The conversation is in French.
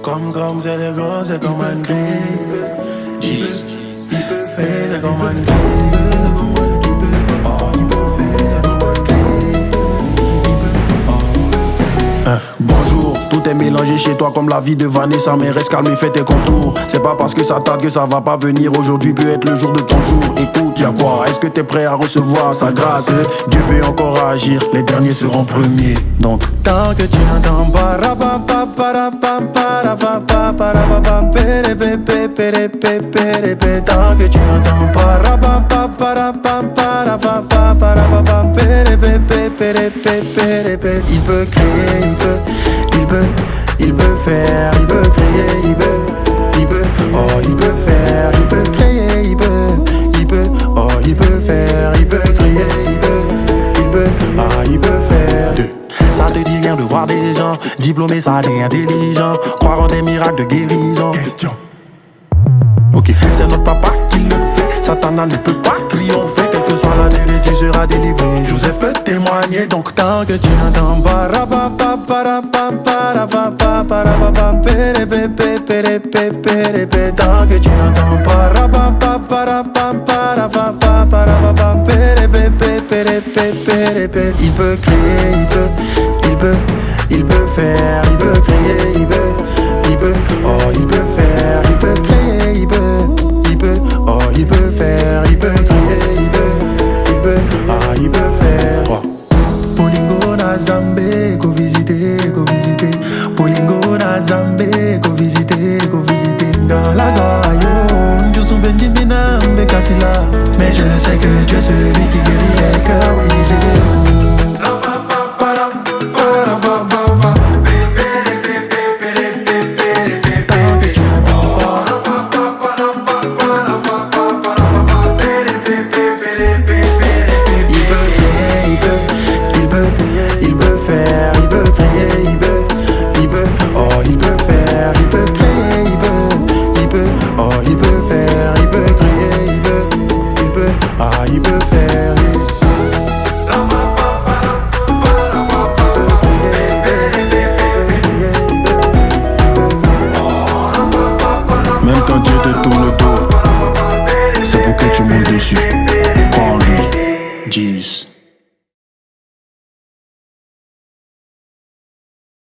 Comme c'est le gros, c'est comme un grille. Jeez, il peut faire, c'est comme un grille. Bonjour, tout est mélangé chez toi comme la vie de Vanessa. Mais reste calme et fais tes contours. C'est pas parce que ça tarde que ça va pas venir. Aujourd'hui peut être le jour de ton jour. Écoute, y'a quoi? Est-ce que t'es prêt à recevoir sa grâce? Dieu peut encore agir, les derniers seront premiers. Donc, tant que tu n'entends pas tant que tu n'entends pas il peut créer, il peut faire, il peut créer, il peut faire, il peut créer, il peut faire, il peut créer, il peut faire. Ça te dit rien de voir des gens diplômés, ça t'est intelligent. Croire en des miracles de guérison. Question. Ok, c'est notre papa qui le fait. Satan ne peut pas triompher. Quelle que soit la délai, tu seras délivré. Joseph peut témoigner. Donc tant que tu n'entends pas tant que tu n'entends pas il peut créer, il peut faire, il peut créer, il peut faire, il peut créer, il peut faire, il peut faire. 3. Polingo na Zambé, go visiter. Polingo na Zambé, go visiter. Ngalaga yo, Njousou Benjimina Mbekasila. Mais je sais que tu es celui qui guérit les cœurs brisés. Il peut faire. Même quand Dieu te tourne le dos, c'est pour que tu montes dessus. Prends lui, Jeez.